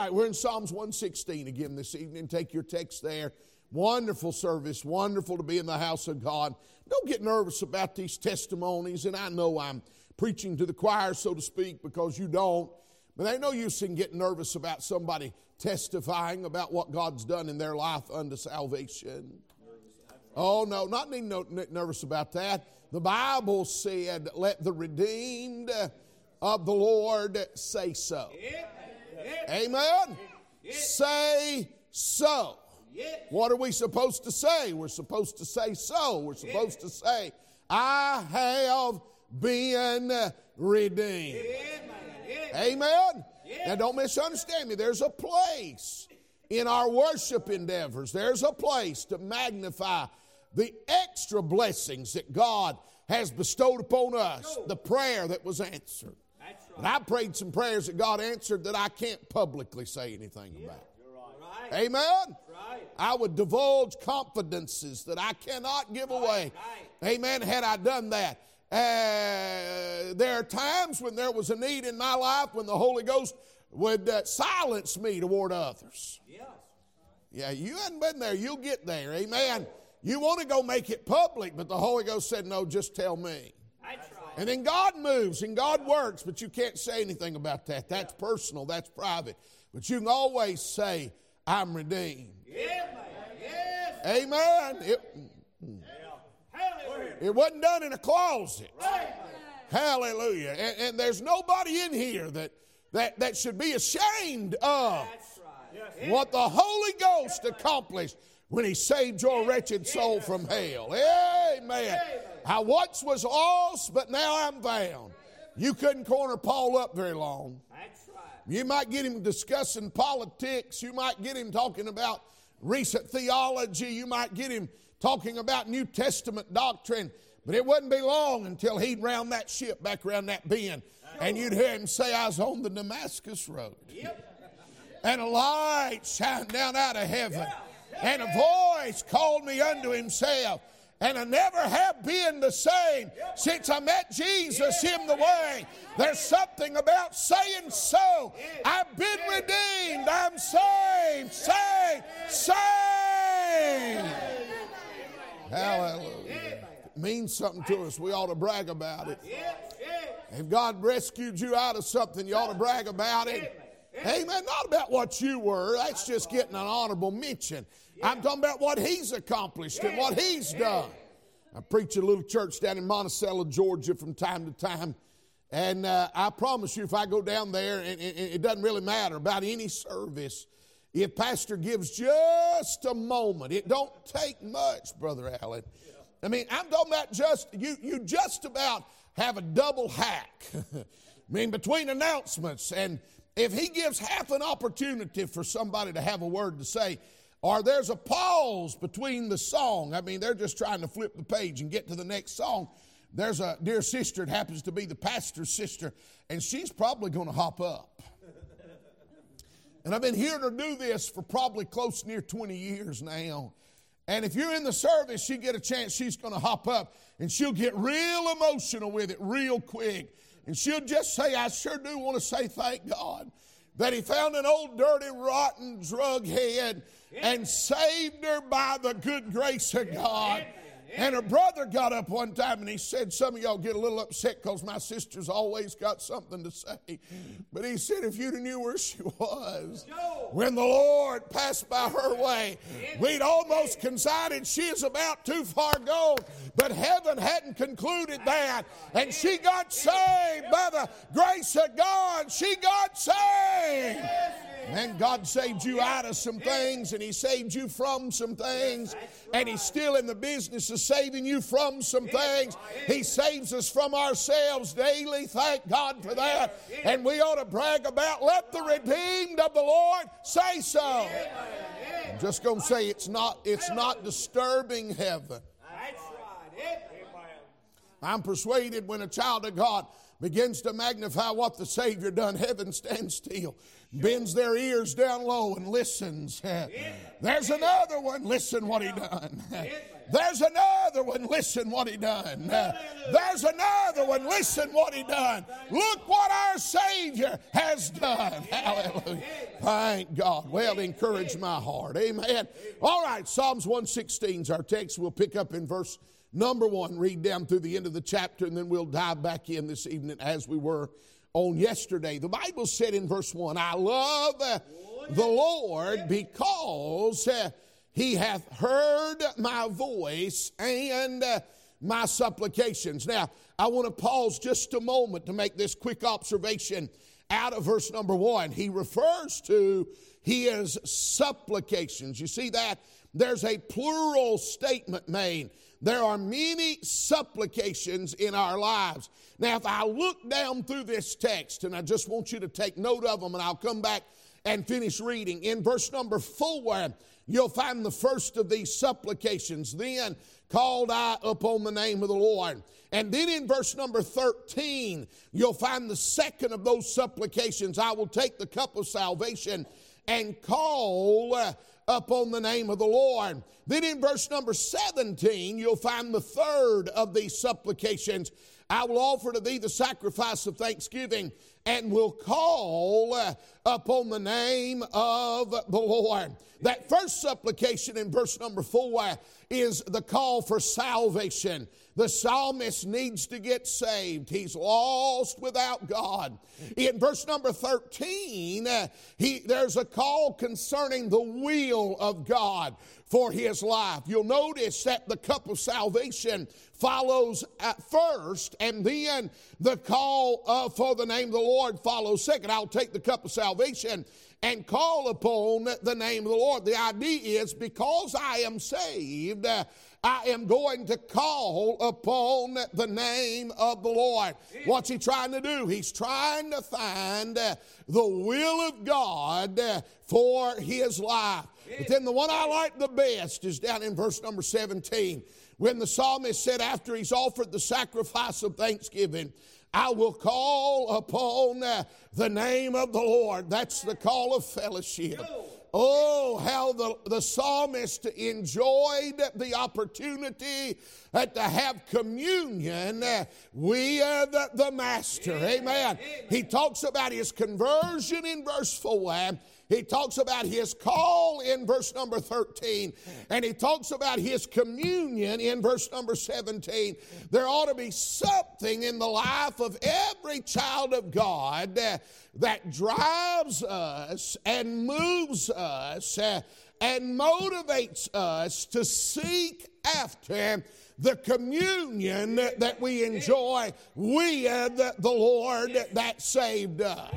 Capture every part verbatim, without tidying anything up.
right, we're in Psalms one sixteen again this evening. Take your text there. Wonderful service, wonderful to be in the house of God. Don't get nervous about these testimonies, and I know I'm preaching to the choir, so to speak, because you don't. But ain't no use in getting nervous about somebody testifying about what God's done in their life unto salvation. Oh, no, not need no nervous about that. The Bible said, let the redeemed of the Lord say so. Amen? Say so. What are we supposed to say? We're supposed to say so. We're supposed to say, I have been redeemed. Amen? Now don't misunderstand me. There's a place in our worship endeavors. There's a place to magnify the extra blessings that God has bestowed upon us. The prayer that was answered. And I prayed some prayers that God answered that I can't publicly say anything about. Amen? I would divulge confidences that I cannot give away. Amen. Had I done that. Uh, there are times when there was a need in my life when the Holy Ghost would uh, silence me toward others. Yeah, you hadn't been there. You'll get there. Amen. You want to go make it public, but the Holy Ghost said, no, just tell me. And then God moves and God works, but you can't say anything about that. That's personal. That's private. But you can always say, I'm redeemed. Yeah, yes. Amen. It, it wasn't done in a closet. Right. Hallelujah. And, and there's nobody in here that, that, that should be ashamed of right. what the Holy Ghost accomplished when He saved your wretched soul from hell. Amen. I once was lost, but now I'm found. You couldn't corner Paul up very long. You might get him discussing politics. You might get him talking about recent theology. You might get him talking about New Testament doctrine. But it wouldn't be long until he'd round that ship back around that bend. And you'd hear him say, I was on the Damascus road. Yep. And a light shined down out of heaven. And a voice called me unto Himself. And I never have been the same since I met Jesus in the way. There's something about saying so. I've been redeemed. I'm saved, saved, saved. Hallelujah. It means something to us. We ought to brag about it. If God rescued you out of something, you ought to brag about it. Amen. Not about what you were. That's just getting an honorable mention. I'm talking about what He's accomplished and what He's done. I preach at a little church down in Monticello, Georgia from time to time. And uh, I promise you, if I go down there, and, and, and it doesn't really matter about any service, if pastor gives just a moment, it don't take much, Brother Allen. I mean, I'm talking about just, you, you just about have a double hack. I mean, between announcements, and if he gives half an opportunity for somebody to have a word to say, or there's a pause between the song. I mean, they're just trying to flip the page and get to the next song. There's a dear sister, it happens to be the pastor's sister, and she's probably going to hop up. And I've been hearing her do this for probably close near twenty years now. And if you're in the service, you get a chance, she's going to hop up, and she'll get real emotional with it real quick. And she'll just say, I sure do want to say thank God that He found an old, dirty, rotten drug head and saved her by the good grace of God. And her brother got up one time and he said, some of y'all get a little upset because my sister's always got something to say. But he said, if you'd have knew where she was when the Lord passed by her way, we'd almost considered she is about too far gone. But heaven hadn't concluded that. And she got saved by the grace of God. She got saved. And God saved you out of some things, and He saved you from some things, and He's still in the business of saving you from some things. He saves us from ourselves daily. Thank God for that. And we ought to brag about, let the redeemed of the Lord say so. I'm just going to say it's not, it's not disturbing heaven. I'm persuaded when a child of God begins to magnify what the Savior done, heaven stands still, bends their ears down low and listens. There's another one, listen what he done. There's another one, listen what he done. There's another one, listen what he done. Look what our Savior has done. Hallelujah. Thank God. Well, encourage my heart. Amen. All right, Psalms one sixteen is our text. We'll pick up in verse number one, read down through the end of the chapter, and then we'll dive back in this evening as we were on yesterday. The Bible said in verse one, I love uh, the Lord because uh, he hath heard my voice and uh, my supplications. Now, I want to pause just a moment to make this quick observation out of verse number one. He refers to his supplications. You see that? There's a plural statement made. There are many supplications in our lives. Now, if I look down through this text, and I just want you to take note of them, and I'll come back and finish reading. In verse number four, you'll find the first of these supplications. Then called I upon the name of the Lord. And then in verse number thirteen, you'll find the second of those supplications. I will take the cup of salvation and call uh, upon the name of the Lord. Then in verse number seventeen, you'll find the third of these supplications. I will offer to thee the sacrifice of thanksgiving and will call uh, upon the name of the Lord. That first supplication in verse number four is the call for salvation. The psalmist needs to get saved. He's lost without God. In verse number thirteen, uh, he, there's a call concerning the will of God for his life. You'll notice that the cup of salvation follows at first, and then the call uh, for the name of the Lord follows second. I'll take the cup of salvation and call upon the name of the Lord. The idea is because I am saved, uh, I am going to call upon the name of the Lord. What's he trying to do? He's trying to find uh, the will of God uh, for his life. But then the one I like the best is down in verse number seventeen, when the psalmist said after he's offered the sacrifice of thanksgiving, I will call upon uh, the name of the Lord. That's the call of fellowship. Oh, how the, the psalmist enjoyed the opportunity uh, to have communion uh, with uh, the Master. Amen. He talks about his conversion in verse four. He talks about his call in verse number thirteen. And he talks about his communion in verse number seventeen. There ought to be something in the life of every child of God uh, that drives us and moves us uh, and motivates us to seek after the communion that we enjoy with the Lord that saved us.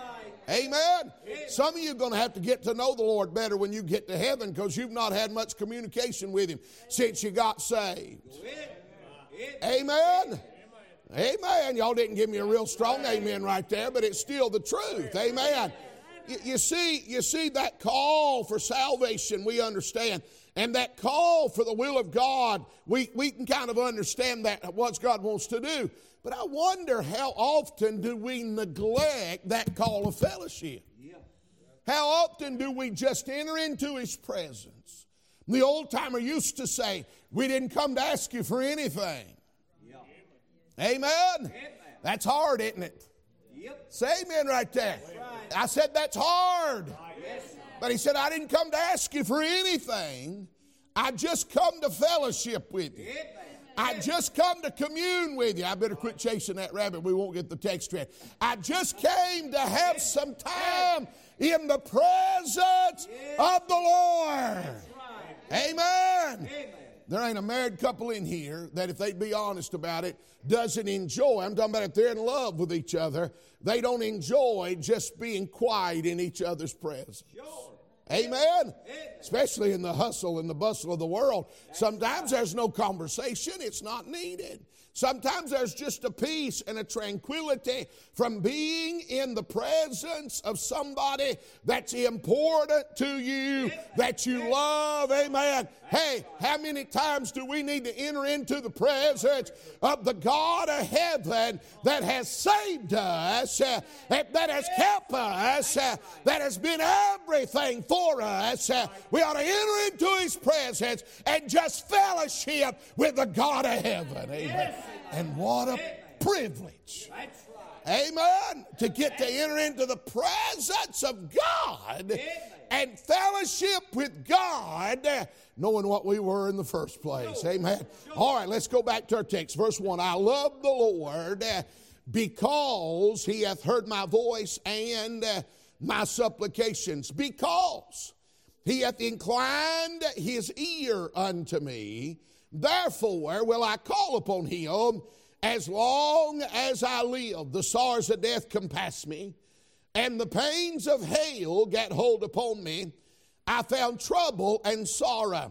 Amen. Some of you are going to have to get to know the Lord better when you get to heaven, because you've not had much communication with him since you got saved. Amen. Amen. Y'all didn't give me a real strong amen right there, but it's still the truth. Amen. You, you see, you see that call for salvation, we understand. And that call for the will of God, we, we can kind of understand that, what God wants to do. But I wonder, how often do we neglect that call of fellowship? Yeah. How often do we just enter into his presence? The old timer used to say, we didn't come to ask you for anything. Yeah. Amen? Amen. That's hard, isn't it? Yep. Say amen right there. Right. I said that's hard. Yes. But he said, I didn't come to ask you for anything. I just come to fellowship with you. Amen. I just come to commune with you. I better quit chasing that rabbit. We won't get the text read. I just came to have some time in the presence of the Lord. Amen. There ain't a married couple in here that, if they'd be honest about it, doesn't enjoy. I'm talking about if they're in love with each other, they don't enjoy just being quiet in each other's presence. Amen? Especially in the hustle and the bustle of the world. Sometimes there's no conversation. It's not needed. Sometimes there's just a peace and a tranquility from being in the presence of somebody that's important to you, that you love. Amen. Hey, how many times do we need to enter into the presence of the God of heaven that has saved us, uh, that has kept us, uh, that has been everything for us? Uh, we ought to enter into His presence and just fellowship with the God of heaven. Amen. And what a privilege. Amen. To get to enter into the presence of God and fellowship with God, knowing what we were in the first place. Amen. All right, let's go back to our text. Verse one, I love the Lord because He hath heard my voice and my supplications. Because He hath inclined His ear unto me, therefore will I call upon Him as long as I live. The sorrows of death compassed me, and the pains of hell gat hold upon me. I found trouble and sorrow.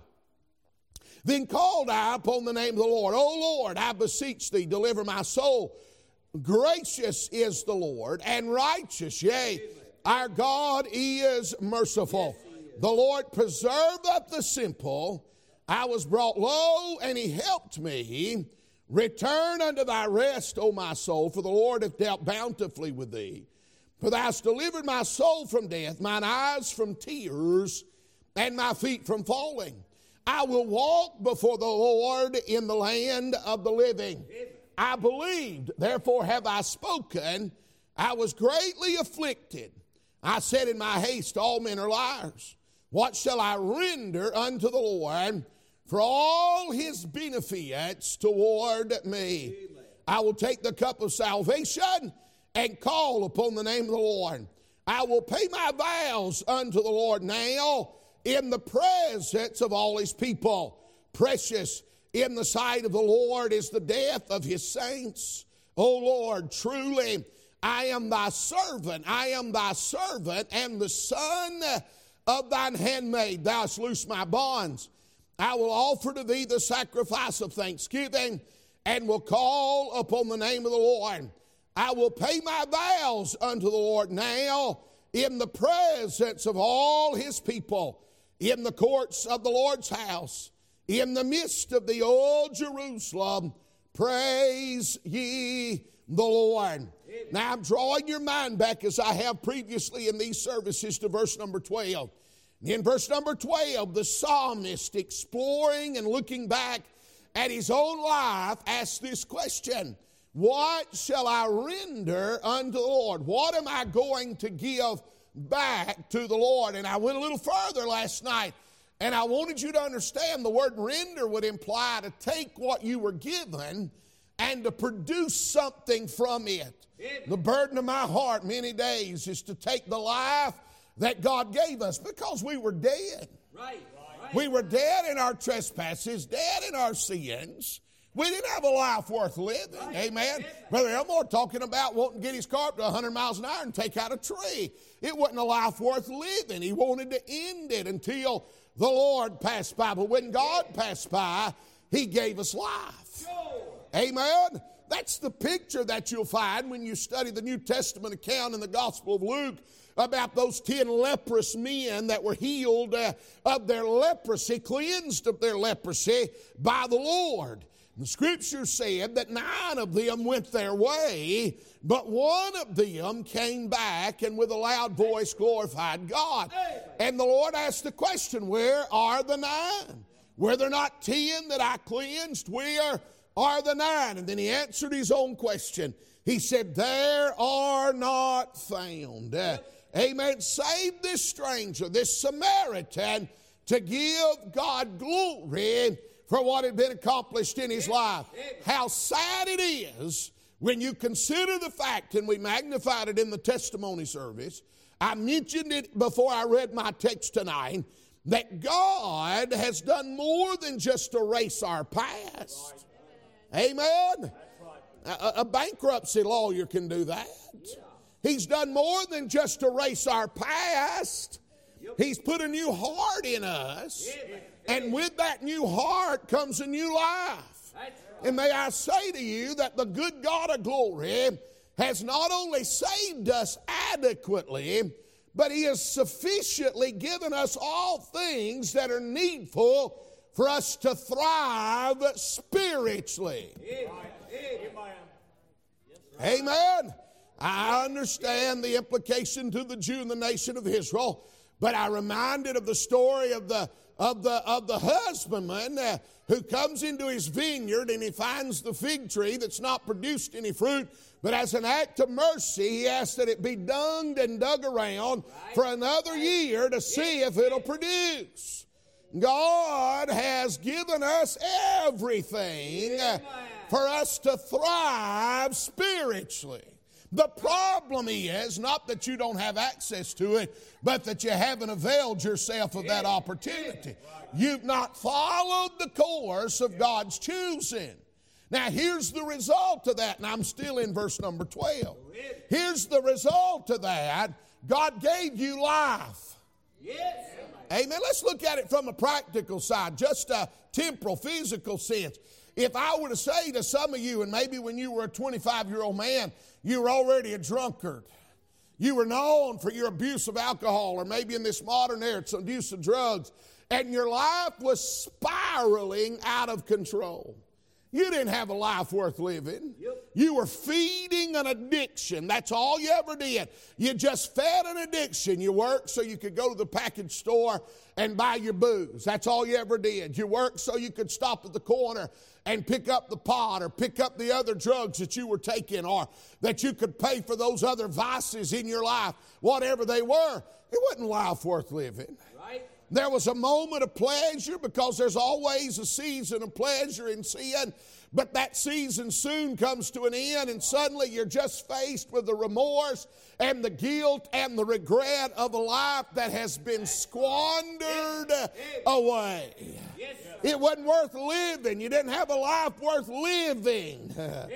Then called I upon the name of the Lord. O Lord, I beseech Thee, deliver my soul. Gracious is the Lord, and righteous, yea, our God is merciful. The Lord preserveth the simple. I was brought low, and He helped me. Return unto thy rest, O my soul, for the Lord hath dealt bountifully with thee. For thou hast delivered my soul from death, mine eyes from tears, and my feet from falling. I will walk before the Lord in the land of the living. I believed, therefore have I spoken. I was greatly afflicted. I said in my haste, all men are liars. What shall I render unto the Lord for all His benefits toward me? Amen. I will take the cup of salvation and call upon the name of the Lord. I will pay my vows unto the Lord now in the presence of all His people. Precious in the sight of the Lord is the death of His saints. O Lord, truly I am Thy servant. I am Thy servant and the son of Thine handmaid. Thou hast loosed my bonds. I will offer to Thee the sacrifice of thanksgiving and will call upon the name of the Lord. I will pay my vows unto the Lord now in the presence of all His people, in the courts of the Lord's house, in the midst of the old Jerusalem. Praise ye the Lord. Amen. Now I'm drawing your mind back, as I have previously in these services, to verse number twelve. In verse number twelve, the psalmist, exploring and looking back at his own life, asks this question: what shall I render unto the Lord? What am I going to give back to the Lord? And I went a little further last night, and I wanted you to understand the word render would imply to take what you were given and to produce something from it. Amen. The burden of my heart many days is to take the life that God gave us, because we were dead. Right. Right. We were dead in our trespasses, dead in our sins. We didn't have a life worth living. Right. Amen. Brother Elmore talking about wanting to get his car up to one hundred miles an hour and take out a tree. It wasn't a life worth living. He wanted to end it until the Lord passed by. But when God passed by, He gave us life. Sure. Amen. That's the picture that you'll find when you study the New Testament account in the Gospel of Luke about those ten leprous men that were healed uh, of their leprosy, cleansed of their leprosy by the Lord. The Scripture said that nine of them went their way, but one of them came back and with a loud voice glorified God. And the Lord asked the question, where are the nine? Were there not ten that I cleansed? Where are the nine? And then He answered His own question. He said, there are not found. Uh, Amen. Save this stranger, this Samaritan, to give God glory for what had been accomplished in his life. How sad it is when you consider the fact, and we magnified it in the testimony service, I mentioned it before I read my text tonight, that God has done more than just erase our past. Amen. A, a bankruptcy lawyer can do that. He's done more than just erase our past. He's put a new heart in us. And with that new heart comes a new life. And may I say to you that the good God of glory has not only saved us adequately, but He has sufficiently given us all things that are needful for us to thrive spiritually. Amen. I understand the implication to the Jew and the nation of Israel, but I'm reminded of the story of the of the of the husbandman uh, who comes into his vineyard and he finds the fig tree that's not produced any fruit, but as an act of mercy, he asks that it be dunged and dug around right. for another right. year to see if it'll produce. God has given us everything uh, for us to thrive spiritually. The problem is not that you don't have access to it, but that you haven't availed yourself of that opportunity. You've not followed the course of God's choosing. Now here's the result of that, and I'm still in verse number twelve. Here's the result of that. God gave you life. Yes. Amen. Let's look at it from a practical side, just a temporal, physical sense. If I were to say to some of you, and maybe when you were a twenty-five-year-old man, you were already a drunkard. You were known for your abuse of alcohol, or maybe in this modern era, it's abuse of drugs, and your life was spiraling out of control. You didn't have a life worth living. Yep. You were feeding an addiction. That's all you ever did. You just fed an addiction. You worked so you could go to the package store and buy your booze. That's all you ever did. You worked so you could stop at the corner and pick up the pot or pick up the other drugs that you were taking, or that you could pay for those other vices in your life, whatever they were. It wasn't life worth living. Right. There was a moment of pleasure, because there's always a season of pleasure in sin, but that season soon comes to an end, and suddenly you're just faced with the remorse and the guilt and the regret of a life that has been squandered away. It wasn't worth living. You didn't have a life worth living.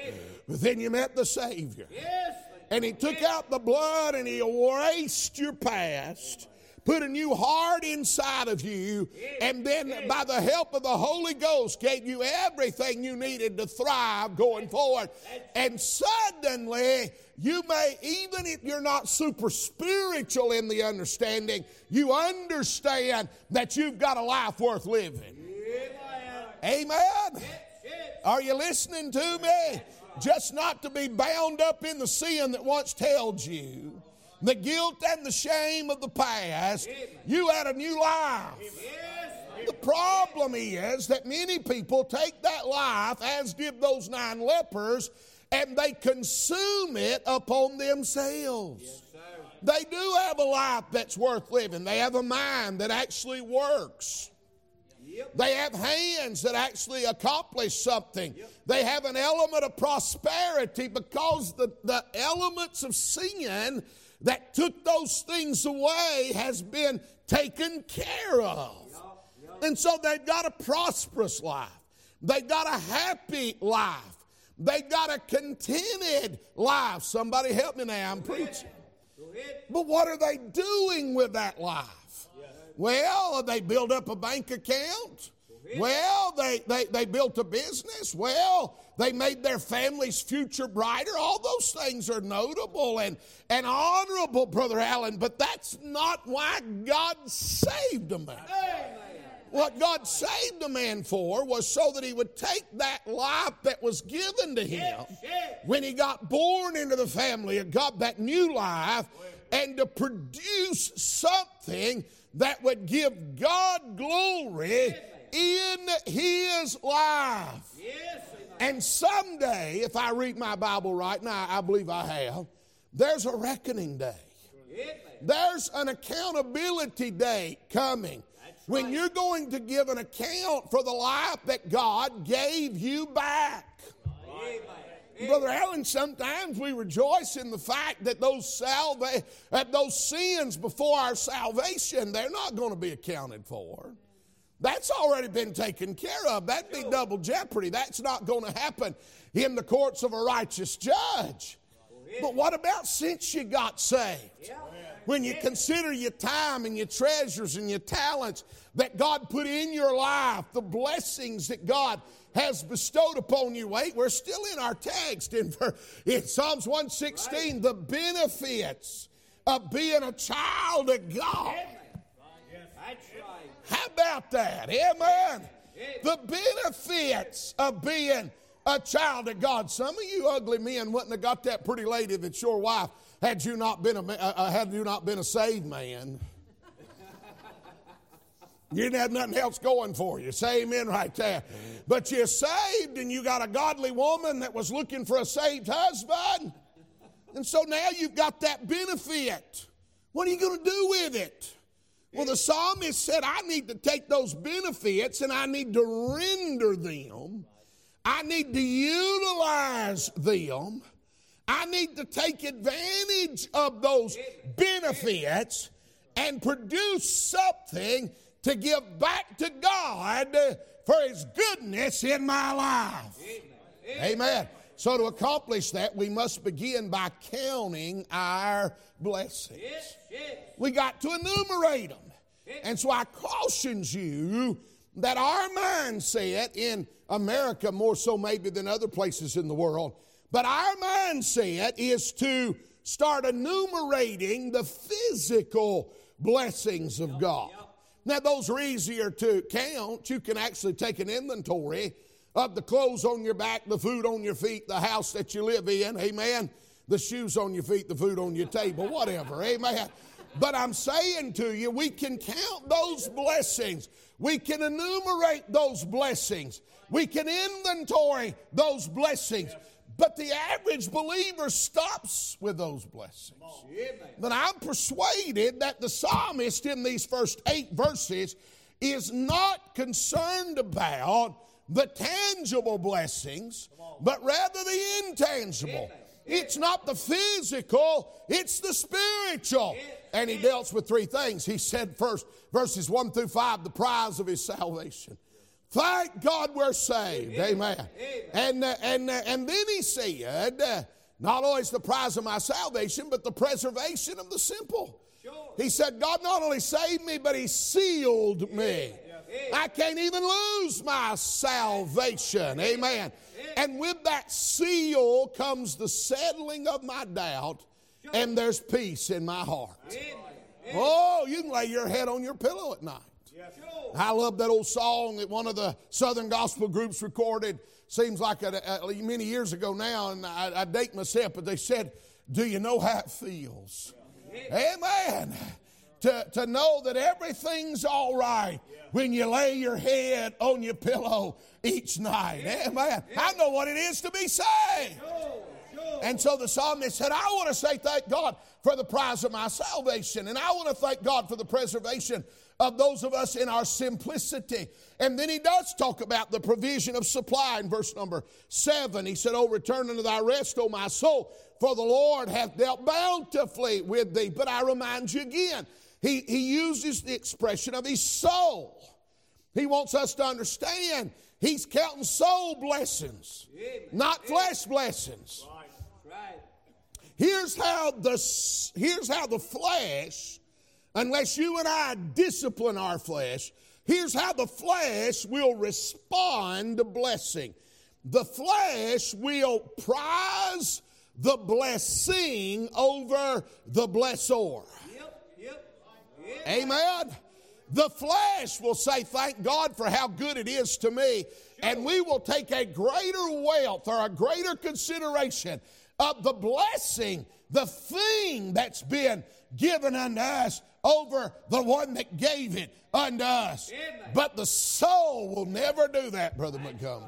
But then you met the Savior, and He took out the blood and He erased your past, put a new heart inside of you, and then by the help of the Holy Ghost gave you everything you needed to thrive going forward. And suddenly, you may, even if you're not super spiritual in the understanding, you understand that you've got a life worth living. Amen. Are you listening to me? Just not to be bound up in the sin that once held you, the guilt and the shame of the past. You had a new life. The problem is that many people take that life, as did those nine lepers, and they consume it upon themselves. They do have a life that's worth living. They have a mind that actually works. They have hands that actually accomplish something. They have an element of prosperity, because the, the elements of sin that took those things away has been taken care of. And so they've got a prosperous life. They've got a happy life. They've got a contented life. Somebody help me now, I'm preaching. But what are they doing with that life? Well, they build up a bank account. Well, they, they, they built a business. Well, they made their family's future brighter. All those things are notable and, and honorable, Brother Allen, but that's not why God saved a man. What God saved a man for was so that he would take that life that was given to him when he got born into the family of God, that new life, and to produce something that would give God glory in his life. And someday, if I read my Bible right, now I believe I have, there's a reckoning day. There's an accountability day coming when you're going to give an account for the life that God gave you back. Brother Allen, sometimes we rejoice in the fact that those salva- that those sins before our salvation, they're not going to be accounted for. That's already been taken care of. That'd be double jeopardy. That's not going to happen in the courts of a righteous judge. But what about since you got saved? When you consider your time and your treasures and your talents that God put in your life, the blessings that God has bestowed upon you. Wait, we're still in our text in, in Psalms one sixteen, right. The benefits of being a child of God. How about that? Amen. The benefits of being a child of God. Some of you ugly men wouldn't have got that pretty lady that's your wife had you not been a, uh, had you not been a saved man. You didn't have nothing else going for you. Say amen right there. But you're saved and you got a godly woman that was looking for a saved husband. And so now you've got that benefit. What are you going to do with it? Well, the psalmist said, I need to take those benefits and I need to render them. I need to utilize them. I need to take advantage of those benefits and produce something to give back to God for His goodness in my life. Amen. Amen. So to accomplish that, we must begin by counting our blessings. We got to enumerate them. And so I caution you that our mindset in America, more so maybe than other places in the world, but our mindset is to start enumerating the physical blessings of God. Now, those are easier to count. You can actually take an inventory of the clothes on your back, the food on your feet, the house that you live in, amen, the shoes on your feet, the food on your table, whatever, amen. But I'm saying to you, we can count those blessings. We can enumerate those blessings. We can inventory those blessings. But the average believer stops with those blessings. But I'm persuaded that the psalmist in these first eight verses is not concerned about the tangible blessings, but rather the intangible. It's not the physical, it's the spiritual. And he deals with three things. He said first, verses one through five, the prize of his salvation. Thank God we're saved. Amen. Amen. And, uh, and, uh, and then he said, uh, not only is the prize of my salvation, but the preservation of the simple. Sure. He said, God not only saved me, but He sealed me. Yeah. I can't even lose my salvation. Amen. And with that seal comes the settling of my doubt, and there's peace in my heart. Oh, you can lay your head on your pillow at night. I love that old song that one of the Southern gospel groups recorded. Seems like a, a, many years ago now, and I, I date myself, but they said, do you know how it feels? Yeah. Amen. To, to know that everything's all right when you lay your head on your pillow each night. Yeah. Amen. Yeah. I know what it is to be saved. Sure. Sure. And so the psalmist said, I want to say thank God for the prize of my salvation. And I want to thank God for the preservation of those of us in our simplicity. And then he does talk about the provision of supply in verse number seven. He said, Oh, return unto thy rest, O my soul, for the Lord hath dealt bountifully with thee. But I remind you again, he, he uses the expression of his soul. He wants us to understand he's counting soul blessings, Amen. Not Amen. Flesh blessings. Right. Right. Here's how the, here's how the flesh, unless you and I discipline our flesh, here's how the flesh will respond to blessing. The flesh will prize the blessing over the blessor. Yep, yep, yep. Amen. The flesh will say, thank God for how good it is to me. And we will take a greater wealth or a greater consideration of the blessing, the thing that's been given unto us, over the one that gave it unto us. Amen. But the soul will never do that, Brother Montgomery.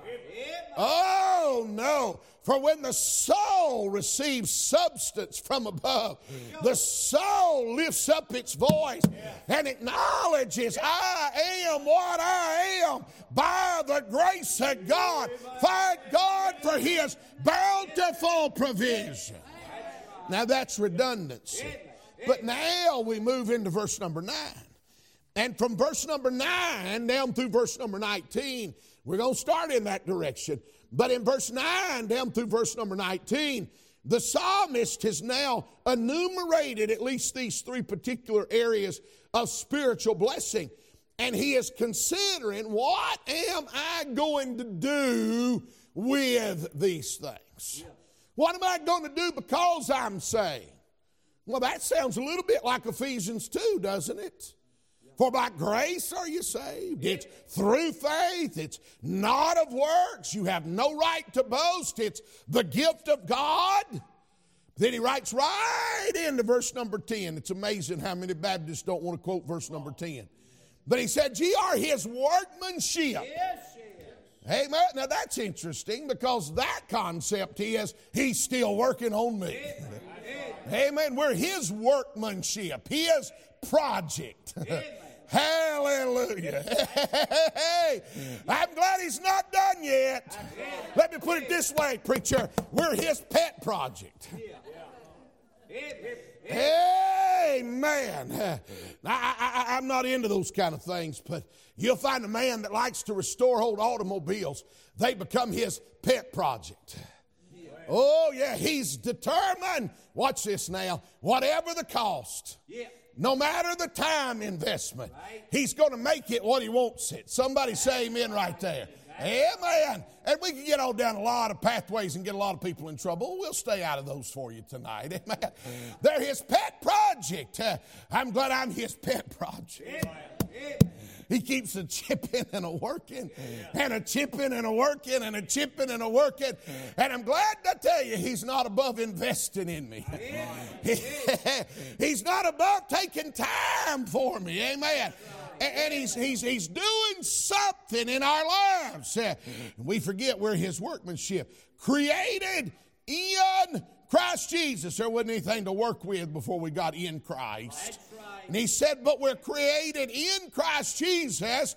Oh, no. For when the soul receives substance from above, the soul lifts up its voice and acknowledges, I am what I am by the grace of God. Thank God for His bountiful provision. Now that's redundancy. But now we move into verse number nine. And from verse number nine down through verse number nineteen, we're going to start in that direction. But in verse nine down through verse number nineteen, The psalmist has now enumerated at least these three particular areas of spiritual blessing. And he is considering, what am I going to do with these things? Yeah. What am I going to do because I'm saved? Well, that sounds a little bit like Ephesians two, doesn't it? Yeah. For by grace are you saved. Yeah. It's through faith. It's not of works. You have no right to boast. It's the gift of God. Then he writes right into verse number ten. It's amazing how many Baptists don't want to quote verse number ten. But he said, ye are his workmanship. Yes, yes. Amen. Now that's interesting, because that concept is, he's still working on me. Amen. Amen. We're his workmanship, his project. Amen. Hallelujah. Hey, I'm glad he's not done yet. Amen. Let me put it this way, preacher. We're his pet project. Yeah. Amen. I, I, I'm not into those kind of things, but you'll find a man that likes to restore old automobiles. They become his pet project. Oh, yeah, he's determined. Watch this now. Whatever the cost, no matter the time investment, he's going to make it what he wants it. Somebody say amen right there. Amen. And we can get all down a lot of pathways and get a lot of people in trouble. We'll stay out of those for you tonight. Amen. They're his pet project. Uh, I'm glad I'm his pet project. He keeps a chipping and a working, and a chipping and a working, and a chipping and a working. And I'm glad to tell you, he's not above investing in me. He's not above taking time for me. Amen. And he's, he's, he's doing something in our lives. We forget we're his workmanship, created in Christ Jesus. There wasn't anything to work with before we got in Christ. Right. And he said, but we're created in Christ Jesus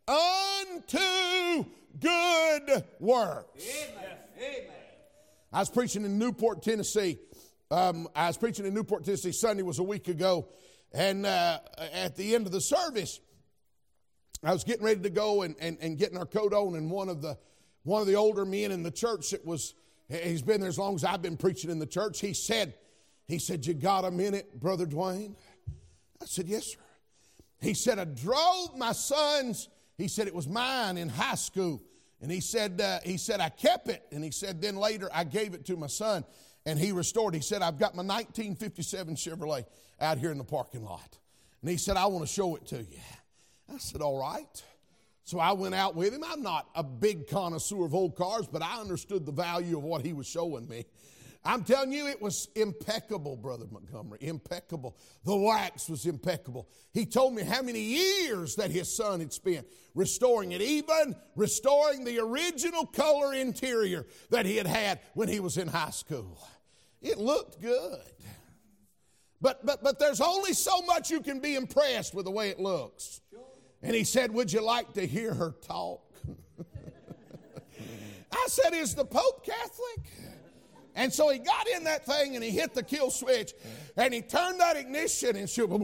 unto good works. Amen. Amen. I was preaching in Newport, Tennessee. Um, I was preaching in Newport, Tennessee. Sunday was a week ago. And uh, at the end of the service, I was getting ready to go and, and, and getting our coat on, and one of the one of the older men in the church that was, he's been there as long as I've been preaching in the church, he said, he said, you got a minute, Brother Dwayne? I said, yes, sir. He said, I drove my son's, he said it was mine in high school, and he said, uh, he said, I kept it, and he said, then later I gave it to my son, and he restored. He said, I've got my nineteen fifty-seven Chevrolet out here in the parking lot. And he said, I want to show it to you. I said, all right. So I went out with him. I'm not a big connoisseur of old cars, but I understood the value of what he was showing me. I'm telling you, it was impeccable, Brother Montgomery, impeccable. The wax was impeccable. He told me how many years that his son had spent restoring it, even restoring the original color interior that he had had when he was in high school. It looked good. But, but, but there's only so much you can be impressed with the way it looks. And he said, would you like to hear her talk? I said, is the Pope Catholic? And so he got in that thing and he hit the kill switch and he turned that ignition and she,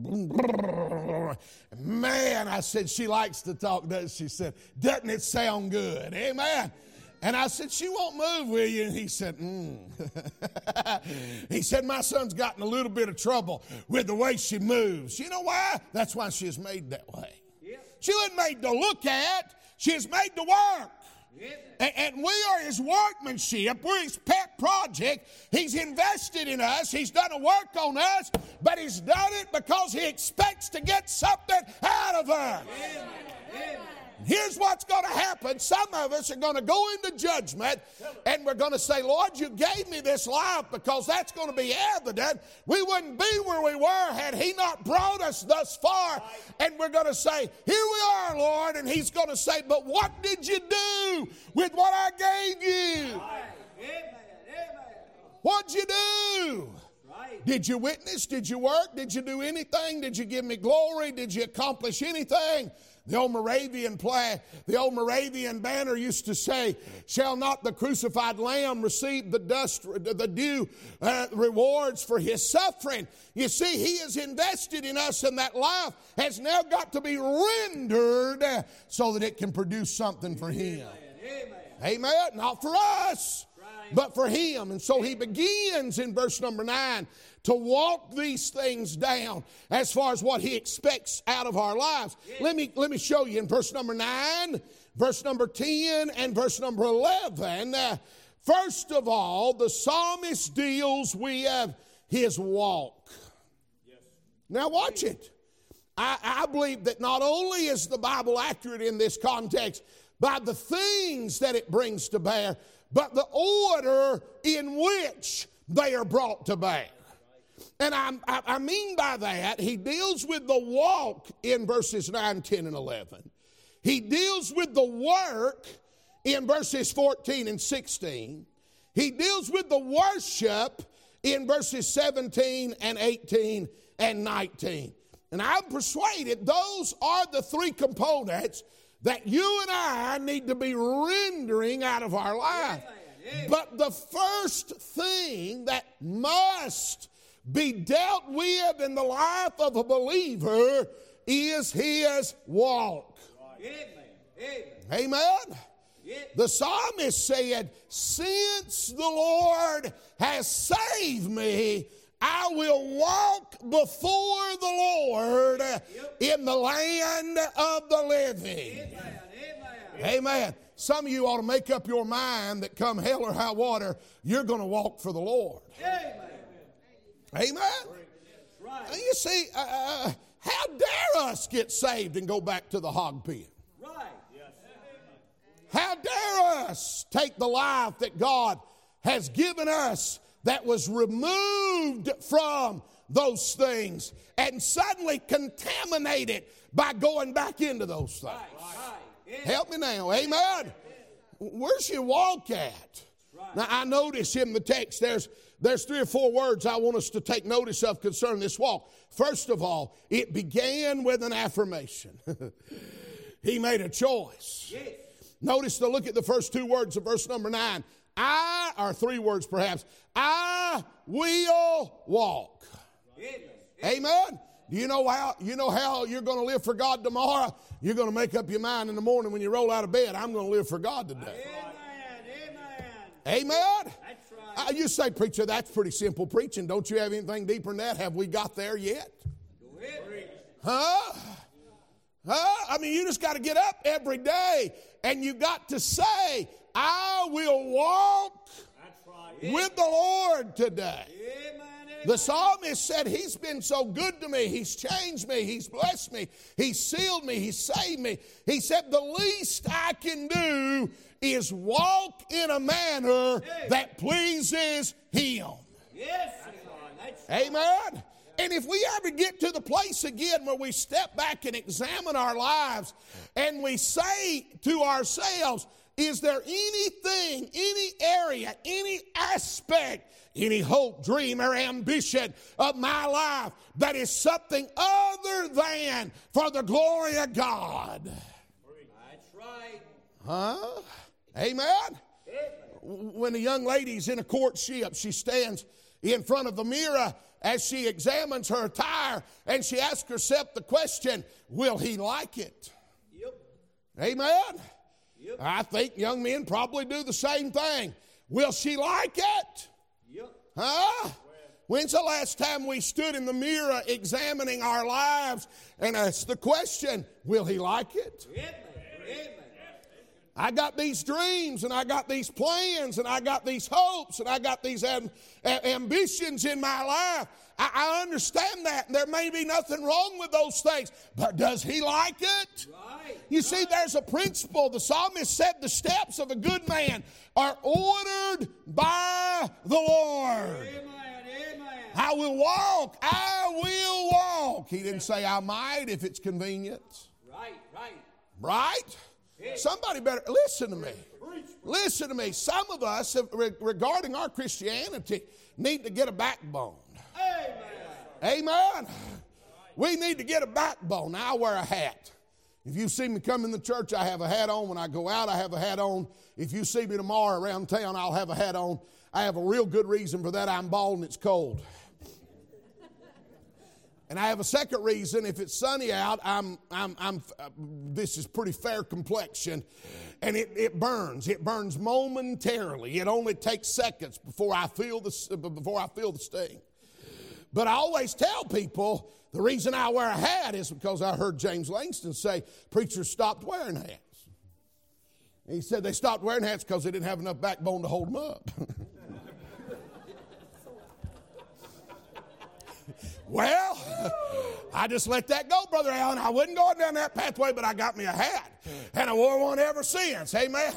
man, I said, she likes to talk, doesn't she? She said, doesn't it sound good? Amen. And I said, she won't move, will you? And he said, mm. He said, my son's gotten a little bit of trouble with the way she moves. You know why? That's why she is made that way. Yep. She wasn't made to look at. She is made to work. Yep. And, and we are his workmanship. We're his pet project. He's invested in us. He's done a work on us, but he's done it because he expects to get something out of us. Amen. Amen. Here's what's going to happen. Some of us are going to go into judgment and we're going to say, Lord, you gave me this life, because that's going to be evident. We wouldn't be where we were had he not brought us thus far. And we're going to say, here we are, Lord. And he's going to say, but what did you do with what I gave you? What'd you do? Did you witness? Did you work? Did you do anything? Did you give me glory? Did you accomplish anything? The old Moravian play, the old Moravian banner used to say, shall not the crucified lamb receive the dust, the due uh, rewards for his suffering? You see, he is invested in us, and that life has now got to be rendered so that it can produce something for him. Amen. Amen. Not for us. but for him. And so he begins in verse number nine to walk these things down as far as what he expects out of our lives. Let me, let me show you in verse number nine, verse number ten, and verse number eleven. Uh, first of all, the psalmist deals with his walk. Now watch it. I, I believe that not only is the Bible accurate in this context by the things that it brings to bear, but the order in which they are brought to bear. And I, I, I mean by that, he deals with the walk in verses nine, ten, and eleven. He deals with the work in verses fourteen and sixteen. He deals with the worship in verses seventeen and eighteen and nineteen. And I'm persuaded those are the three components that you and I need to be rendering out of our life. But the first thing that must be dealt with in the life of a believer is his walk. Amen. The psalmist said, since the Lord has saved me, I will walk before the Lord in the land of the living. Amen. Amen. Amen. Some of you ought to make up your mind that come hell or high water, you're going to walk for the Lord. Amen. Amen. Right. And you see, uh, how dare us get saved and go back to the hog pen? Right. Yes. How dare us take the life that God has given us that was removed from those things and suddenly contaminate it by going back into those things. Right. Right. Help me now. Amen. Where's your walk at? Right. Now, I notice in the text there's, there's three or four words I want us to take notice of concerning this walk. First of all, it began with an affirmation. He made a choice. Yes. Notice to look at the first two words of verse number nine. I, or three words perhaps, I will walk. Amen. Do you know how, you know how you're going to live for God tomorrow? You're going to make up your mind in the morning when you roll out of bed, I'm going to live for God today. Amen. Amen. That's right. Uh, you say, preacher, that's pretty simple preaching. Don't you have anything deeper than that? Have we got there yet? Go ahead. Huh? Huh? I mean, you just got to get up every day and you got to say, I will walk right. with the Lord today. Amen. The psalmist said, he's been so good to me. He's changed me. He's blessed me. He's sealed me. He's saved me. He said, the least I can do is walk in a manner that pleases him. Yes. Amen. And if we ever get to the place again where we step back and examine our lives and we say to ourselves, is there anything, any area, any aspect, any hope, dream, or ambition of my life that is something other than for the glory of God? That's right. Huh? Amen? When a young lady's in a courtship, she stands in front of the mirror as she examines her attire and she asks herself the question, will he like it? Yep. Amen? Yep. I think young men probably do the same thing. Will she like it? Yep. Huh? When's the last time we stood in the mirror examining our lives and asked the question, will he like it? Yep. Yep. I got these dreams and I got these plans and I got these hopes and I got these am- ambitions in my life. I, I understand that, and there may be nothing wrong with those things, but does he like it? Right. You right. see, there's a principle. The psalmist said the steps of a good man are ordered by the Lord. Amen. Amen. I will walk. I will walk. He didn't say I might if it's convenient. Right, right. Right? Somebody better listen to me. Listen to me. Some of us, regarding our Christianity, need to get a backbone. Amen. Amen. We need to get a backbone. Now, I wear a hat. If you see me come in the church, I have a hat on. When I go out, I have a hat on. If you see me tomorrow around town, I'll have a hat on. I have a real good reason for that. I'm bald and it's cold. And I have a second reason. If it's sunny out, I'm, I'm, I'm, uh, this is pretty fair complexion. And it, it burns. It burns momentarily. It only takes seconds before I feel the, before I feel the sting. But I always tell people the reason I wear a hat is because I heard James Langston say preachers stopped wearing hats. He said they stopped wearing hats because they didn't have enough backbone to hold them up. Well, I just let that go, Brother Allen. I wasn't going down that pathway, but I got me a hat. And I wore one ever since. Amen.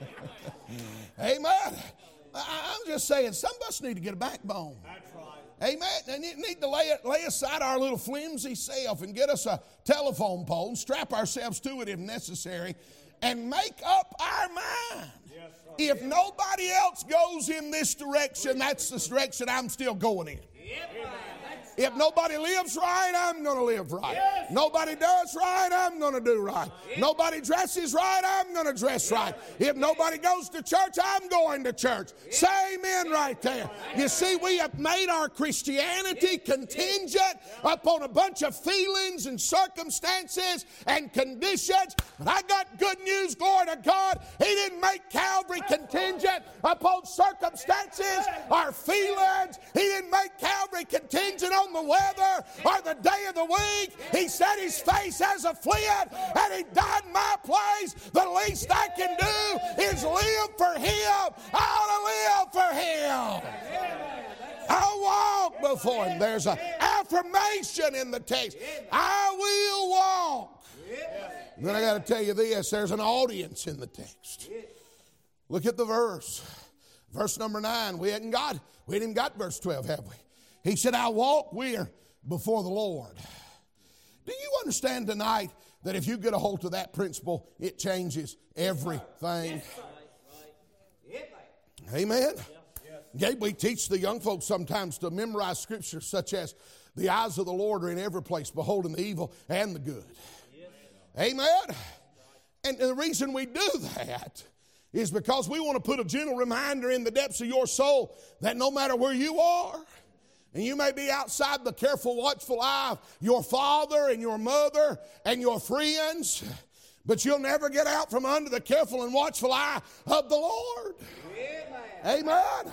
Amen. I'm just saying, some of us need to get a backbone. That's right. Amen. And you need to lay, lay aside our little flimsy self and get us a telephone pole and strap ourselves to it if necessary and make up our mind. Yes, if nobody else goes in this direction, that's the direction I'm still going in. Yep. If nobody lives right, I'm going to live right. Yes. Nobody does right, I'm going to do right. Yes. Nobody dresses right, I'm going to dress right. If nobody goes to church, I'm going to church. Yes. Say amen right there. You see, we have made our Christianity contingent upon a bunch of feelings and circumstances and conditions. But I got good news, glory to God. He didn't make Calvary contingent upon circumstances or feelings. He didn't make Calvary contingent on the weather or the day of the week. He set his face as a flint and he died in my place. The least I can do is live for him. I ought to live for him. I'll walk before him. There's an affirmation in the text. I will walk. And then I got to tell you this, there's an audience in the text. Look at the verse. Verse number nine. We hadn't got, we hadn't even got verse twelve, have we? He said, I walk we're before the Lord. Do you understand tonight that if you get a hold of that principle, it changes everything? Amen? Okay, we teach the young folks sometimes to memorize scriptures such as the eyes of the Lord are in every place, beholding the evil and the good. Amen? And the reason we do that is because we want to put a gentle reminder in the depths of your soul that no matter where you are, and you may be outside the careful, watchful eye of your father and your mother and your friends, but you'll never get out from under the careful and watchful eye of the Lord. Amen. Amen.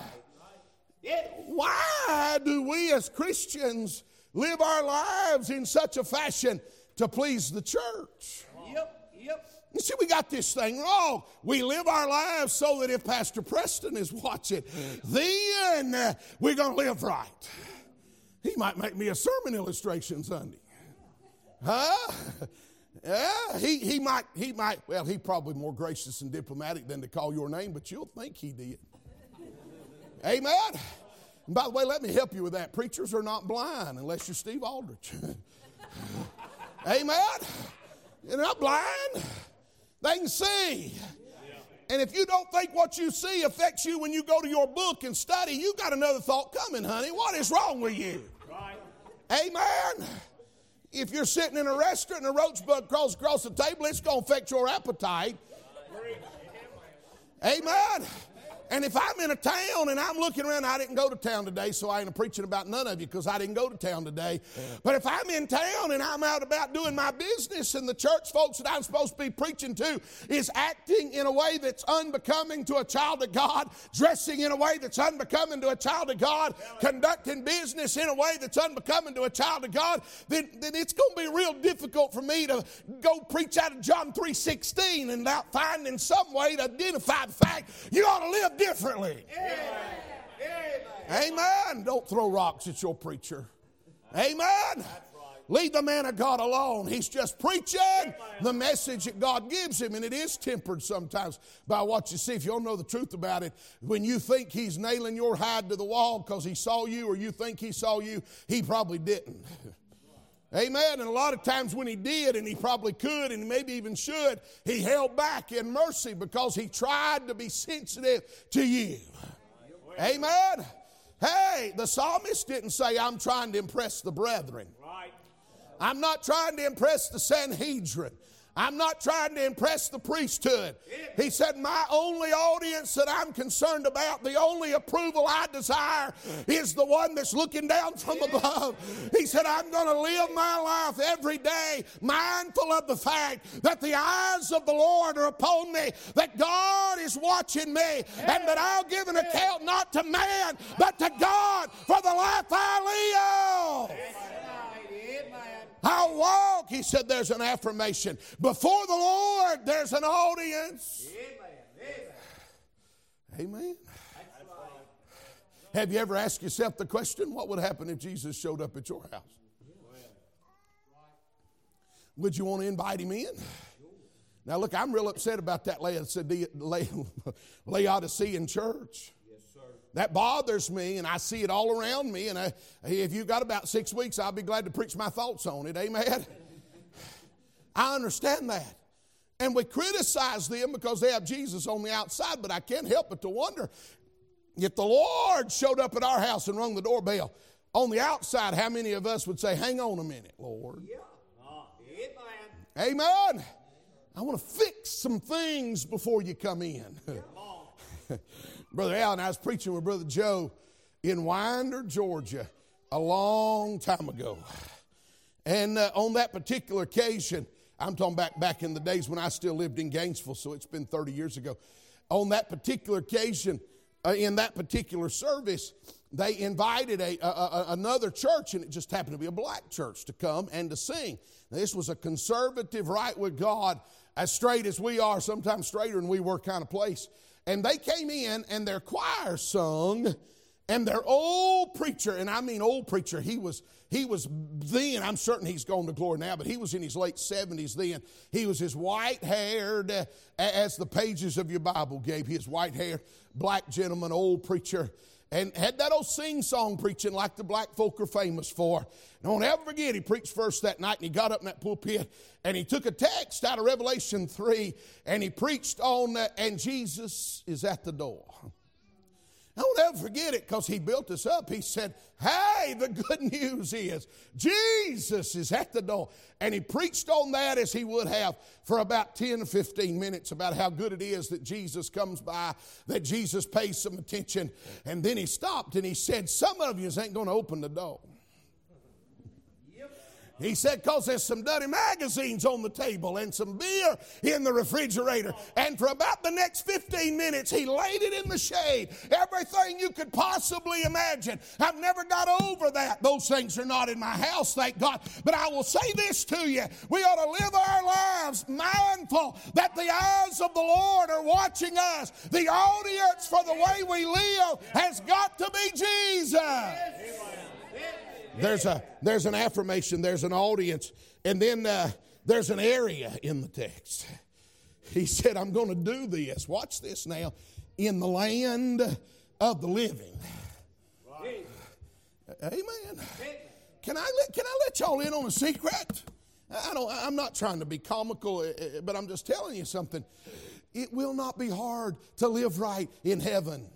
Why do we as Christians live our lives in such a fashion to please the church? Yep, yep. You see, we got this thing wrong. We live our lives so that if Pastor Preston is watching, then uh, we're going to live right. He might make me a sermon illustration Sunday. Huh? Yeah, he, he might, he might, well, he probably more gracious and diplomatic than to call your name, but you'll think he did. Amen? And by the way, let me help you with that. Preachers are not blind unless you're Steve Aldrich. Amen? They're not blind. They can see. And if you don't think what you see affects you when you go to your book and study, you got another thought coming, honey. What is wrong with you? Right. Amen. If you're sitting in a restaurant and a roach bug crawls across the table, it's going to affect your appetite. Amen. And if I'm in a town and I'm looking around, I didn't go to town today, so I ain't preaching about none of you because I didn't go to town today. But if I'm in town and I'm out about doing my business and the church folks that I'm supposed to be preaching to is acting in a way that's unbecoming to a child of God, dressing in a way that's unbecoming to a child of God, conducting business in a way that's unbecoming to a child of God, then, then it's going to be real difficult for me to go preach out of John three sixteen and not finding some way to identify the fact you ought to live differently. Amen. Amen. Don't throw rocks at your preacher. Amen. Right. Leave the man of God alone. He's just preaching the message that God gives him, and it is tempered sometimes by what you see. If you don't know the truth about it, when you think he's nailing your hide to the wall because he saw you or you think he saw you, he probably didn't. Amen. And a lot of times when he did, and he probably could, and maybe even should, he held back in mercy because he tried to be sensitive to you. Amen. Hey, the psalmist didn't say, I'm trying to impress the brethren. I'm not trying to impress the Sanhedrin. I'm not trying to impress the priesthood. He said, my only audience that I'm concerned about, the only approval I desire is the one that's looking down from above. He said, I'm going to live my life every day mindful of the fact that the eyes of the Lord are upon me, that God is watching me, and that I'll give an account not to man, but to God for the life I live. I'll walk, he said, there's an affirmation. Before the Lord, there's an audience. Amen. Amen. Have you ever asked yourself the question, what would happen if Jesus showed up at your house? Would you want to invite him in? Now look, I'm real upset about that Laodicean church. That bothers me, and I see it all around me, and I, if you've got about six weeks, I'll be glad to preach my thoughts on it. Amen? I understand that. And we criticize them because they have Jesus on the outside, but I can't help but to wonder, if the Lord showed up at our house and rung the doorbell, on the outside, how many of us would say, hang on a minute, Lord? Yeah. Uh, amen. Amen. I want to fix some things before you come in. Brother Al and I was preaching with Brother Joe in Winder, Georgia, a long time ago. And uh, on that particular occasion, I'm talking back, back in the days when I still lived in Gainesville, so it's been thirty years ago. On that particular occasion, uh, in that particular service, they invited a, a, a another church, and it just happened to be a black church, to come and to sing. Now, this was a conservative, right with God, as straight as we are, sometimes straighter than we were kind of place. And they came in, and their choir sung, and their old preacher, and I mean old preacher, he was he was then, I'm certain he's gone to glory now, but he was in his late seventies then. He was as white-haired uh, as the pages of your Bible gave. He was white-haired, black gentleman, old preacher, and had that old sing-song preaching like the black folk are famous for. And I won't ever forget, he preached first that night, and he got up in that pulpit, and he took a text out of Revelation three, and he preached on, uh, and Jesus is at the door. I won't ever forget it because he built us up. He said, hey, the good news is Jesus is at the door. And he preached on that as he would have for about ten or fifteen minutes about how good it is that Jesus comes by, that Jesus pays some attention. And then he stopped and he said, some of you ain't going to open the door. He said, because there's some dirty magazines on the table and some beer in the refrigerator. And for about the next fifteen minutes, he laid it in the shade. Everything you could possibly imagine. I've never got over that. Those things are not in my house, thank God. But I will say this to you. We ought to live our lives mindful that the eyes of the Lord are watching us. The audience for the way we live has got to be Jesus. There's a there's an affirmation, there's an audience, and then uh, there's an area in the text. He said, I'm going to do this. Watch this now. In the land of the living. Right. Amen. Can I let, can I let y'all in on a secret? I don't, I'm not trying to be comical, but I'm just telling you something. It will not be hard to live right in heaven.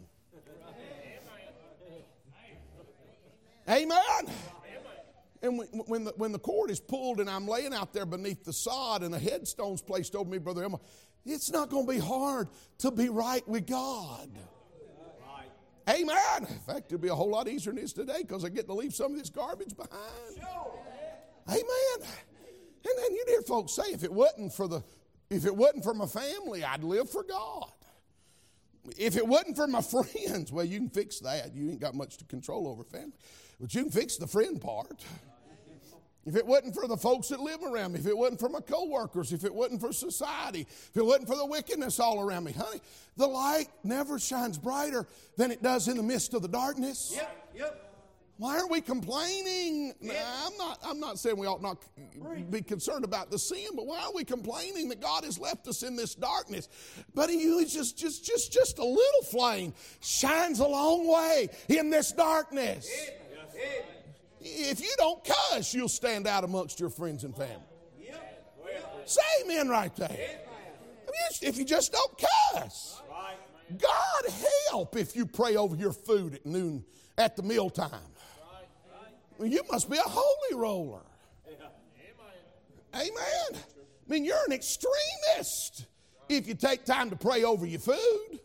Amen. And when the, when the cord is pulled and I'm laying out there beneath the sod and a headstone's placed over me, Brother Emma, it's not going to be hard to be right with God. Right. Amen. In fact, it'll be a whole lot easier than it is today because I get to leave some of this garbage behind. Sure. Amen. And then you'd hear folks say, if it wasn't for the, if it wasn't for my family, I'd live for God. If it wasn't for my friends, well, you can fix that. You ain't got much to control over family. But you can fix the friend part. If it wasn't for the folks that live around me, if it wasn't for my co-workers, if it wasn't for society, if it wasn't for the wickedness all around me, honey, the light never shines brighter than it does in the midst of the darkness. Yep, yep. Why are we complaining? Yep. Now, I'm not, I'm not saying we ought not be concerned about the sin, but why are we complaining that God has left us in this darkness? But He just, just, just, just a little flame shines a long way in this darkness. Yep. Yep. If you don't cuss, you'll stand out amongst your friends and family. Yep. Yep. Say amen right there. Yep. If you just don't cuss. Right. God help if you pray over your food at noon at the mealtime. Right. You must be a holy roller. Yeah. Amen. mean, you're an extremist if you take time to pray over your food.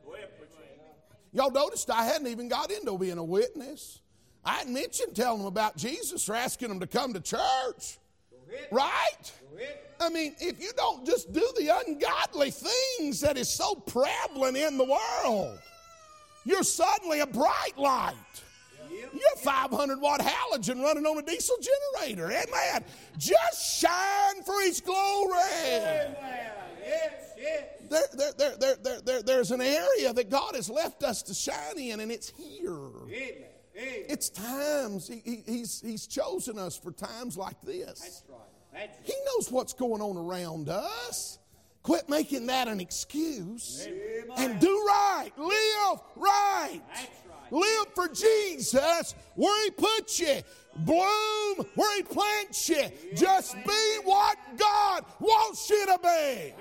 Y'all noticed I hadn't even got into being a witness. I hadn't mentioned telling them about Jesus or asking them to come to church. Right? I mean, if you don't just do the ungodly things that is so prevalent in the world, you're suddenly a bright light. You're five hundred watt halogen running on a diesel generator. Amen. Just shine for His glory. Amen. Yes, yes. There, there, there, there, there, there, there's an area that God has left us to shine in, and it's here. Amen. Amen. It's times. He, he, he's, he's chosen us for times like this. That's right. That's he knows what's going on around us. Quit making that an excuse. Amen. And do right. Live right. That's right. Live for Jesus where He puts you. Bloom where He plants you. Just be what God wants you to be.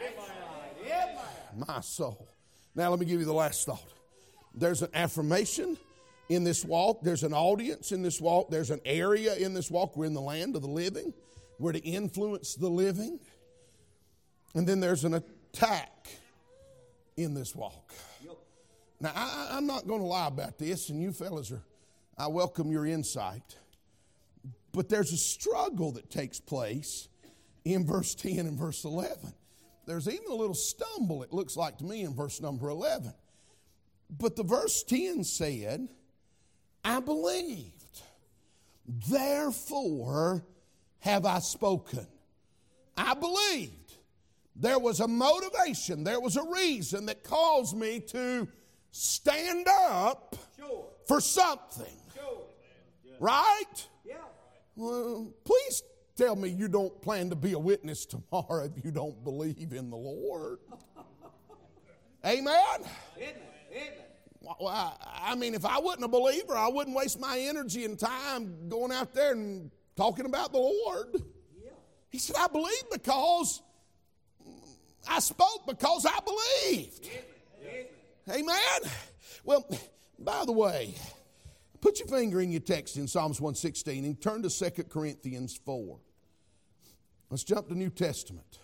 My soul. Now let me give you the last thought. There's an affirmation in this walk. There's an audience in this walk. There's an area in this walk. We're in the land of the living. We're to influence the living. And then there's an attack in this walk. Now, I, I'm not going to lie about this, and you fellas are, I welcome your insight. But there's a struggle that takes place in verse ten and verse eleven. There's even a little stumble, it looks like to me, in verse number eleven. But the verse ten said, I believed, therefore have I spoken. I believed. There was a motivation, there was a reason that caused me to stand up sure. for something. Sure. Right? Yeah. Well, please tell me you don't plan to be a witness tomorrow if you don't believe in the Lord. Amen? Amen. Well, I, I mean, if I wasn't a believer, I wouldn't waste my energy and time going out there and talking about the Lord. Yeah. He said, I believe because I spoke because I believed. Amen. Amen. Well, by the way, put your finger in your text in Psalms one sixteen and turn to Second Corinthians four. Let's jump to New Testament.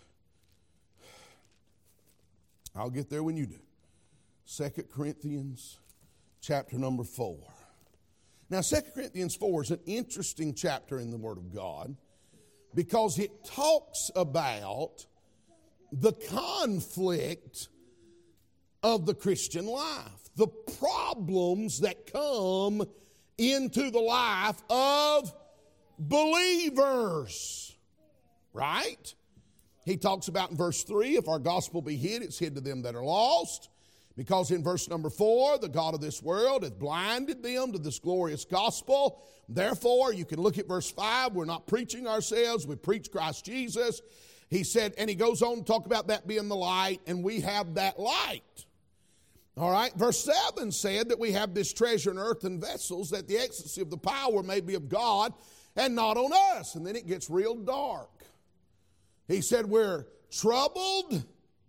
I'll get there when you do. Second Corinthians chapter number four. Now, Second Corinthians four is an interesting chapter in the Word of God because it talks about the conflict of the Christian life, the problems that come into the life of believers, right? He talks about in verse three, if our gospel be hid, it's hid to them that are lost. Because in verse number four, the God of this world hath blinded them to this glorious gospel. Therefore, you can look at verse five, we're not preaching ourselves, we preach Christ Jesus. He said, and he goes on to talk about that being the light, and we have that light. All right, verse seven said that we have this treasure in earthen vessels, that the excellency of the power may be of God and not on us. And then it gets real dark. He said we're troubled,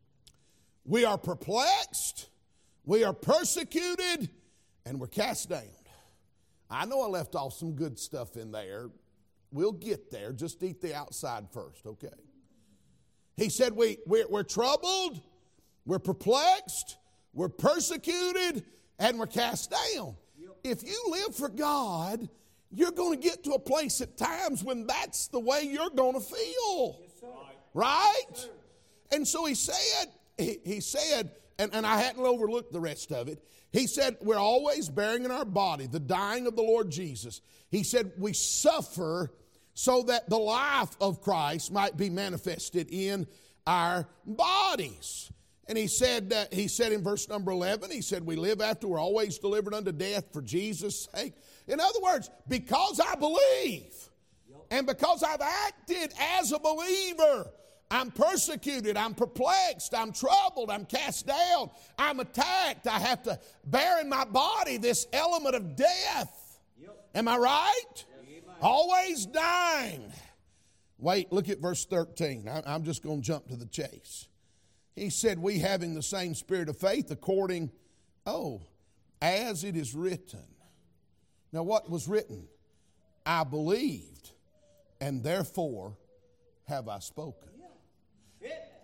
we are perplexed, we are persecuted, and we're cast down. I know I left off some good stuff in there. We'll get there. Just eat the outside first, okay? He said we, we're, we're troubled, we're perplexed, we're persecuted, and we're cast down. Yep. If you live for God, you're going to get to a place at times when that's the way you're going to feel. Yes, sir. Right? Yes, sir. And so he said, he, he said, and, and I hadn't overlooked the rest of it. He said, we're always bearing in our body the dying of the Lord Jesus. He said, we suffer so that the life of Christ might be manifested in our bodies. And he said, uh, he said in verse number eleven, he said, we live after we're always delivered unto death for Jesus' sake. In other words, because I believe and because I've acted as a believer, I'm persecuted, I'm perplexed, I'm troubled, I'm cast down, I'm attacked. I have to bear in my body this element of death. Yep. Am I right? Yes. Always dying. Wait, look at verse thirteen. I, I'm just going to jump to the chase. He said, we having the same spirit of faith according, oh, as it is written. Now what was written? I believed, and therefore have I spoken.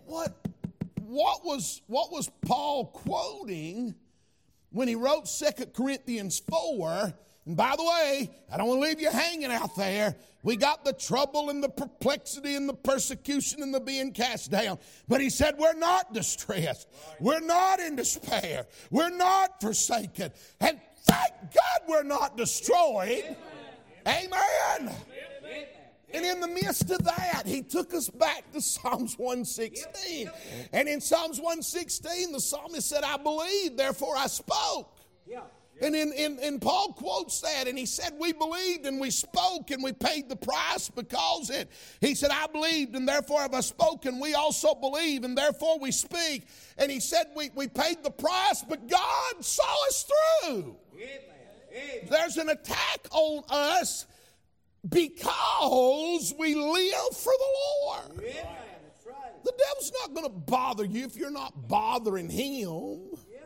what, what, was, what was Paul quoting when he wrote Second Corinthians four? And by the way, I don't want to leave you hanging out there. We got the trouble and the perplexity and the persecution and the being cast down. But he said we're not distressed. We're not in despair. We're not forsaken. And thank God we're not destroyed. Amen. And in the midst of that, he took us back to Psalms one sixteen. And in Psalms one sixteen, the psalmist said, I believed, therefore I spoke. And in, in, in Paul quotes that, and he said, we believed and we spoke and we paid the price because it. He said, I believed and therefore have I spoken. We also believe and therefore we speak. And he said, we, we paid the price, but God saw us through. Amen. Amen. There's an attack on us because we live for the Lord. Amen. That's right. The devil's not going to bother you if you're not bothering him.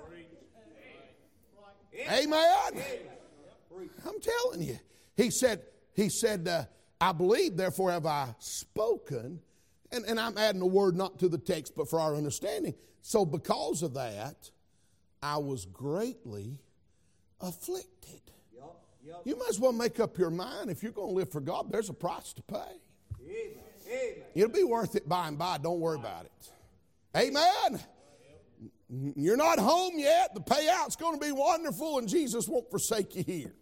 Amen. I'm telling you. He said, he said, uh, I believe, therefore have I spoken. And, and I'm adding a word not to the text, but for our understanding. So because of that, I was greatly afflicted. Yep, yep. You might as well make up your mind. If you're going to live for God, there's a price to pay. Amen. Amen. It'll be worth it by and by. Don't worry about it. Amen. You're not home yet. The payout's going to be wonderful, and Jesus won't forsake you here.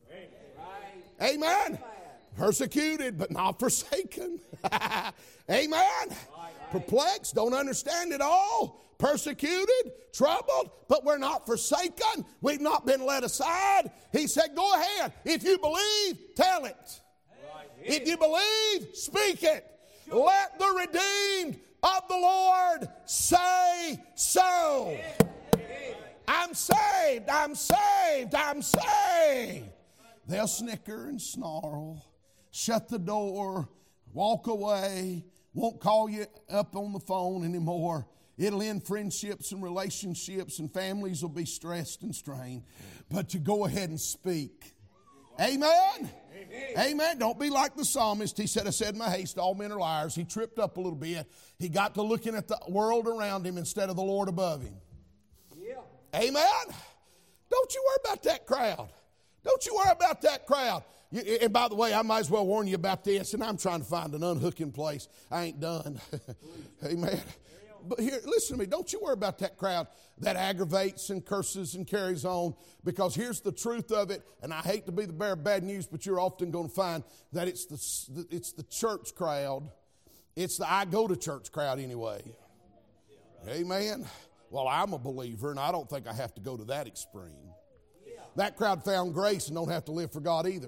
Right. Amen. Persecuted, but not forsaken. Amen. Right. Perplexed, don't understand it all. Persecuted, troubled, but we're not forsaken. We've not been led aside. He said, go ahead. If you believe, tell it. Right. If you believe, speak it. Sure. Let the redeemed of the Lord say so. I'm saved, I'm saved, I'm saved. They'll snicker and snarl, shut the door, walk away, won't call you up on the phone anymore. It'll end friendships and relationships, and families will be stressed and strained. But you go ahead and speak. Amen. Amen. Don't be like the psalmist. He said, I said in my haste, all men are liars. He tripped up a little bit. He got to looking at the world around him instead of the Lord above him. Yeah. Amen. Don't you worry about that crowd. Don't you worry about that crowd. You, and by the way, I might as well warn you about this, and I'm trying to find an unhooking place. I ain't done. Amen. But here, listen to me. Don't you worry about that crowd that aggravates and curses and carries on, because here's the truth of it. And I hate to be the bearer of bad news, but you're often going to find that it's the it's the church crowd. It's the I go to church crowd anyway. Amen. Well, I'm a believer, and I don't think I have to go to that extreme. That crowd found grace and don't have to live for God either.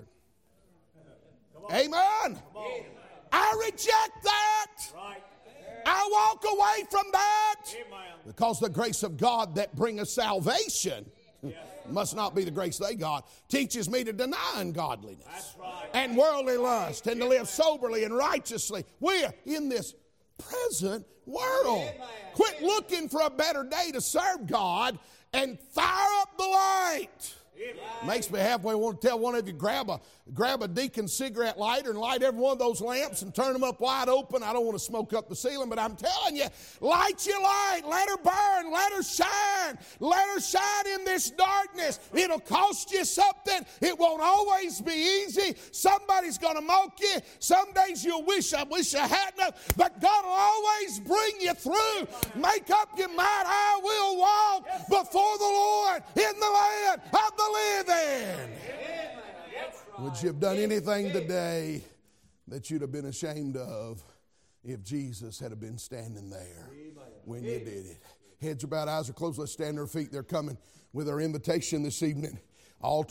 Amen. I reject that. Right. I walk away from that. Amen. Because the grace of God that bringeth salvation, yes, must not be the grace they got, teaches me to deny ungodliness. That's right. And worldly lust, and to live soberly and righteously. We're in this present world. Amen. Quit looking for a better day to serve God and fire up the light. Right. Makes me halfway want to tell one of you, grab a grab a Deacon cigarette lighter and light every one of those lamps and turn them up wide open. I don't want to smoke up the ceiling, but I'm telling you, light your light. Let her burn. Let her shine. Let her shine in this darkness. It'll cost you something. It won't always be easy. Somebody's going to mock you. Some days you'll wish, I wish I hadn't. But God will always bring you through. Make up your mind. I will walk before the Lord in the land of the living. Would you have done anything today that you'd have been ashamed of if Jesus had been standing there when you did it? Heads are bowed, eyes are closed. Let's stand to our feet. They're coming with our invitation this evening. All